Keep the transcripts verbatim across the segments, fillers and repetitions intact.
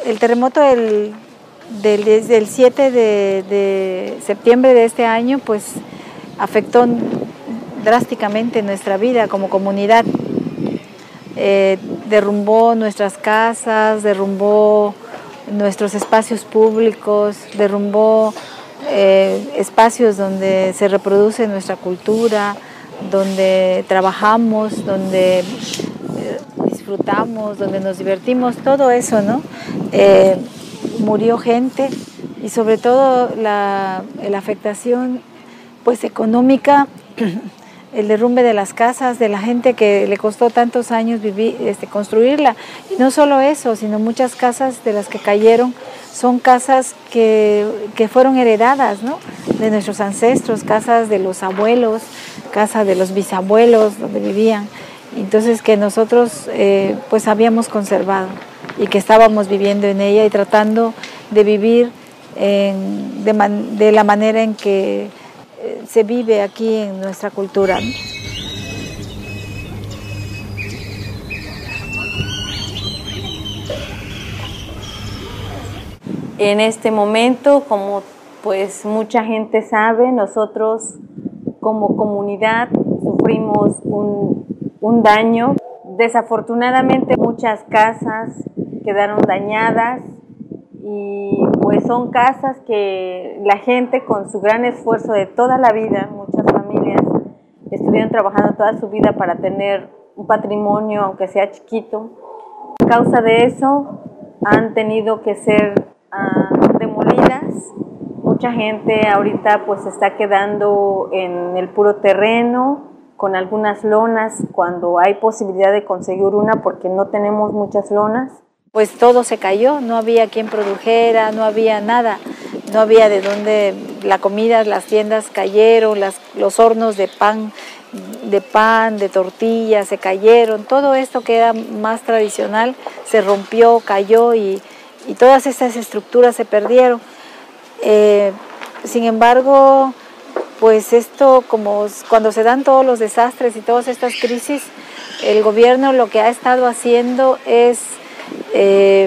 el terremoto del, del, desde el siete de, de septiembre de este año, pues afectó drásticamente nuestra vida como comunidad. Eh, derrumbó nuestras casas, derrumbó nuestros espacios públicos, derrumbó eh, espacios donde se reproduce nuestra cultura, donde trabajamos, donde eh, disfrutamos, donde nos divertimos, todo eso, ¿no? Eh, murió gente y sobre todo la, la afectación pues económica, el derrumbe de las casas, de la gente que le costó tantos años vivir, este, construirla. Y no solo eso, sino muchas casas de las que cayeron son casas que, que fueron heredadas, ¿no?, de nuestros ancestros, casas de los abuelos, casas de los bisabuelos donde vivían. Entonces que nosotros eh, pues habíamos conservado y que estábamos viviendo en ella y tratando de vivir en, de, man, de la manera en que se vive aquí en nuestra cultura. En este momento, como pues mucha gente sabe, nosotros como comunidad sufrimos un, un daño. Desafortunadamente muchas casas quedaron dañadas y pues son casas que la gente con su gran esfuerzo de toda la vida, muchas familias estuvieron trabajando toda su vida para tener un patrimonio, aunque sea chiquito. A causa de eso han tenido que ser uh, demolidas. Mucha gente ahorita pues está quedando en el puro terreno, con algunas lonas, cuando hay posibilidad de conseguir una, porque no tenemos muchas lonas. Pues todo se cayó, no había quien produjera, no había nada, no había de dónde, la comida, las tiendas cayeron, las, los hornos de pan, de pan, de tortillas se cayeron, todo esto que era más tradicional se rompió, cayó y, y todas estas estructuras se perdieron. Eh, sin embargo, pues esto, como cuando se dan todos los desastres y todas estas crisis, el gobierno lo que ha estado haciendo es Eh,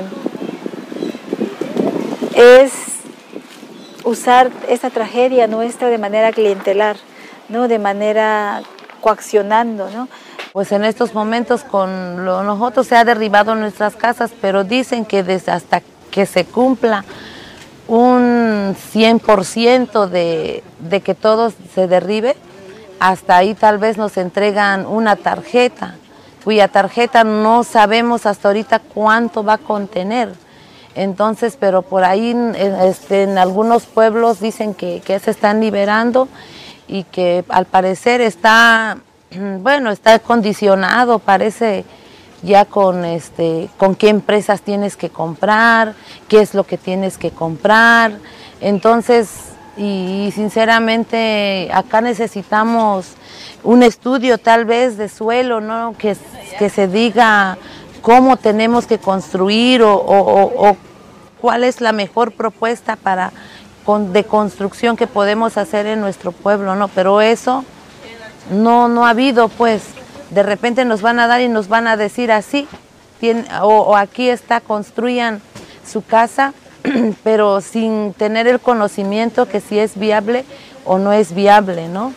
es usar esta tragedia nuestra de manera clientelar, ¿no?, de manera coaccionando, ¿no? Pues en estos momentos con lo, nosotros se ha derribado nuestras casas, pero dicen que desde hasta que se cumpla un cien por ciento de, de que todo se derribe, hasta ahí tal vez nos entregan una tarjeta, cuya tarjeta no sabemos hasta ahorita cuánto va a contener. Entonces, pero por ahí este, en algunos pueblos dicen que, que se están liberando y que al parecer está, bueno, está condicionado, parece ya con, este, con qué empresas tienes que comprar, qué es lo que tienes que comprar. Entonces, y, y sinceramente acá necesitamos un estudio tal vez de suelo, ¿no?, que, que se diga cómo tenemos que construir o, o, o cuál es la mejor propuesta para, con, de construcción que podemos hacer en nuestro pueblo, ¿no? Pero eso no, no ha habido, pues. De repente nos van a dar y nos van a decir así, tiene, o, o aquí está, construyan su casa, pero sin tener el conocimiento que si es viable o no es viable, ¿no?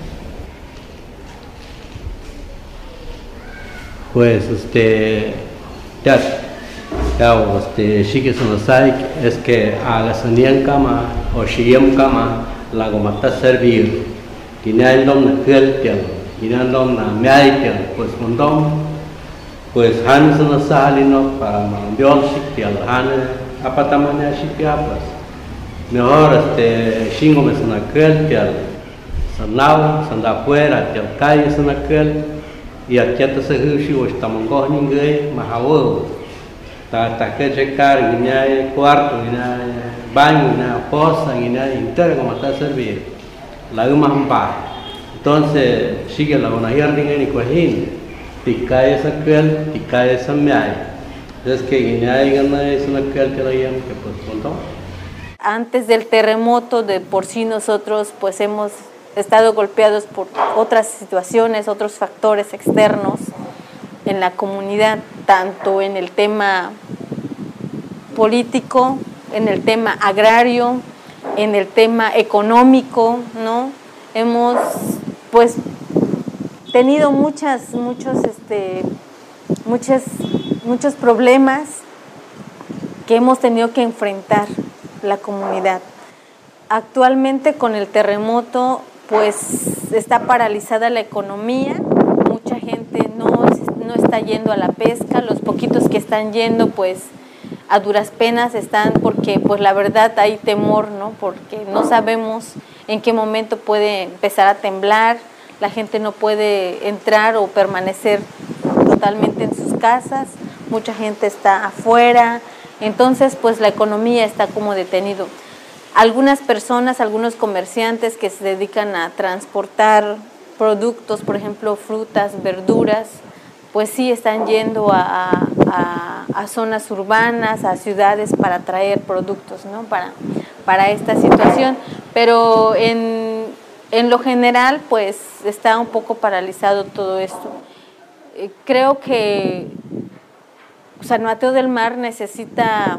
Pues este, ya, ya este, sí que se nos sabe es que a la sanidad cama o siguiente cama la goma está servir, tiene el nombre que y no nombre médico, pues montón, pues han se nos sale no para mandar si que han apartamento si que pues mejor este chingo me se na que sanao sanda afuera que calle se na que y aquí hasta se hizo estamos con ninguém mas ahora está está que checar y hay cuarto y hay baño y hay poza y hay entero como está servir la uma hampa entonces sigue la una jardín y cojín tica esa que tica esa me hay es que y hay gana es una que que la llaman que pues contó. Antes del terremoto de por sí nosotros pues hemos estado golpeados por otras situaciones, otros factores externos en la comunidad, tanto en el tema político, en el tema agrario, en el tema económico, ¿no? Hemos pues tenido muchas, muchos, este, muchas, muchos problemas que hemos tenido que enfrentar la comunidad. Actualmente con el terremoto pues está paralizada la economía, mucha gente no, no está yendo a la pesca, los poquitos que están yendo pues a duras penas están porque pues la verdad hay temor, ¿no? Porque no sabemos en qué momento puede empezar a temblar, la gente no puede entrar o permanecer totalmente en sus casas, mucha gente está afuera, entonces pues la economía está como detenido. Algunas personas, algunos comerciantes que se dedican a transportar productos, por ejemplo frutas, verduras, pues sí están yendo a, a, a zonas urbanas, a ciudades para traer productos, ¿no? Para, para esta situación, pero en, en lo general pues está un poco paralizado todo esto. Eh, creo que San Mateo del Mar necesita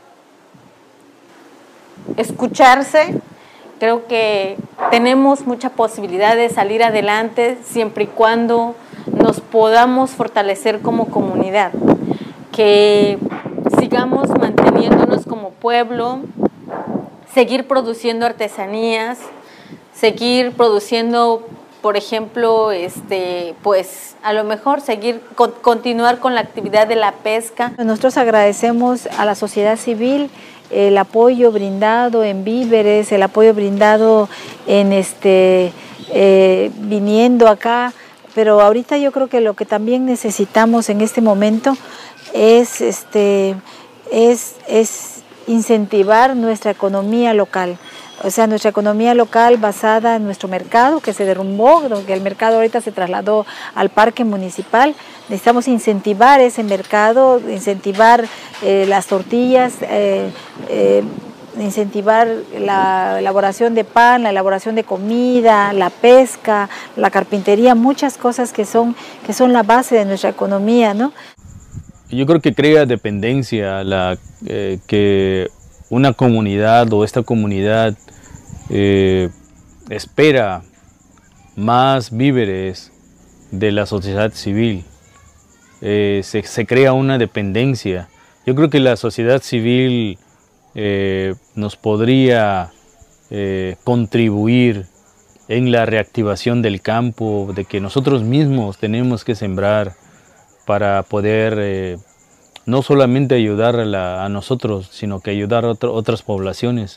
escucharse, creo que tenemos mucha posibilidad de salir adelante siempre y cuando nos podamos fortalecer como comunidad, que sigamos manteniéndonos como pueblo, seguir produciendo artesanías, seguir produciendo, por ejemplo, este, pues a lo mejor seguir, con, continuar con la actividad de la pesca. Nosotros agradecemos a la sociedad civil el apoyo brindado en víveres, el apoyo brindado en este eh, viniendo acá. Pero ahorita yo creo que lo que también necesitamos en este momento es, este, es, es incentivar nuestra economía local. O sea, nuestra economía local basada en nuestro mercado, que se derrumbó, que el mercado ahorita se trasladó al parque municipal. Necesitamos incentivar ese mercado, incentivar eh, las tortillas, eh, eh, incentivar la elaboración de pan, la elaboración de comida, la pesca, la carpintería, muchas cosas que son, que son la base de nuestra economía, ¿no? Yo creo que crea dependencia la, eh, que una comunidad o esta comunidad eh, espera más víveres de la sociedad civil. Eh, se, se crea una dependencia. Yo creo que la sociedad civil Eh, nos podría eh, contribuir en la reactivación del campo, de que nosotros mismos tenemos que sembrar para poder eh, no solamente ayudar a, la, a nosotros, sino que ayudar a otro, otras poblaciones.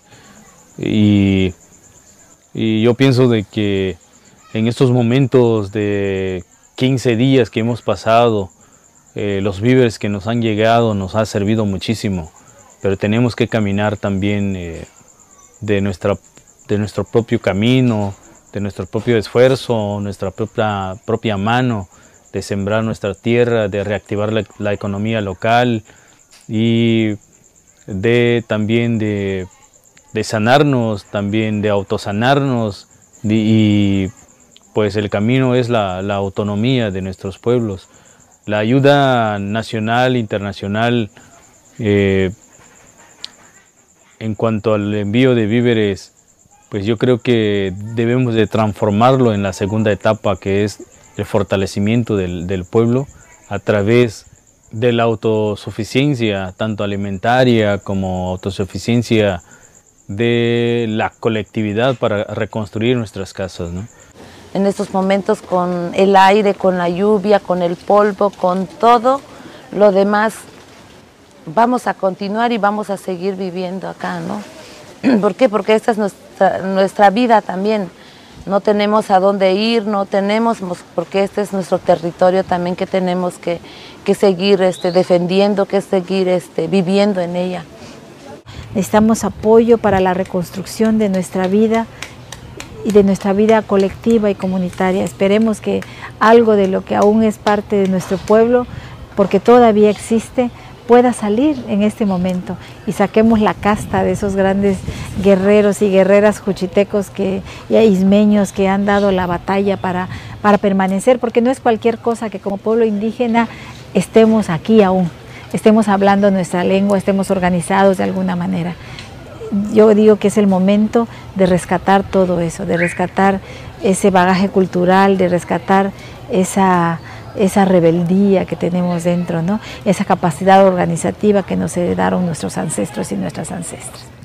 Y, y yo pienso de que en estos momentos de quince días que hemos pasado, eh, los víveres que nos han llegado nos ha servido muchísimo. Pero tenemos que caminar también eh, de, nuestra, de nuestro propio camino, de nuestro propio esfuerzo, nuestra propia, propia mano, de sembrar nuestra tierra, de reactivar la, la economía local y de también de, de sanarnos, también de autosanarnos de, y pues el camino es la, la autonomía de nuestros pueblos. La ayuda nacional, internacional, eh, en cuanto al envío de víveres, pues yo creo que debemos de transformarlo en la segunda etapa, que es el fortalecimiento del, del pueblo a través de la autosuficiencia, tanto alimentaria como autosuficiencia de la colectividad para reconstruir nuestras casas, ¿no? En estos momentos con el aire, con la lluvia, con el polvo, con todo lo demás, vamos a continuar y vamos a seguir viviendo acá, ¿no? ¿Por qué? Porque esta es nuestra, nuestra vida también. No tenemos a dónde ir, no tenemos, porque este es nuestro territorio también que tenemos que, que seguir este, defendiendo, que seguir este, viviendo en ella. Necesitamos apoyo para la reconstrucción de nuestra vida y de nuestra vida colectiva y comunitaria. Esperemos que algo de lo que aún es parte de nuestro pueblo, porque todavía existe, pueda salir en este momento y saquemos la casta de esos grandes guerreros y guerreras juchitecos que, y ismeños que han dado la batalla para, para permanecer, porque no es cualquier cosa que como pueblo indígena estemos aquí aún. estemos hablando nuestra lengua, estemos organizados de alguna manera. Yo digo que es el momento de rescatar todo eso, de rescatar ese bagaje cultural, de rescatar esa, esa rebeldía que tenemos dentro, ¿no? Esa capacidad organizativa que nos heredaron nuestros ancestros y nuestras ancestras.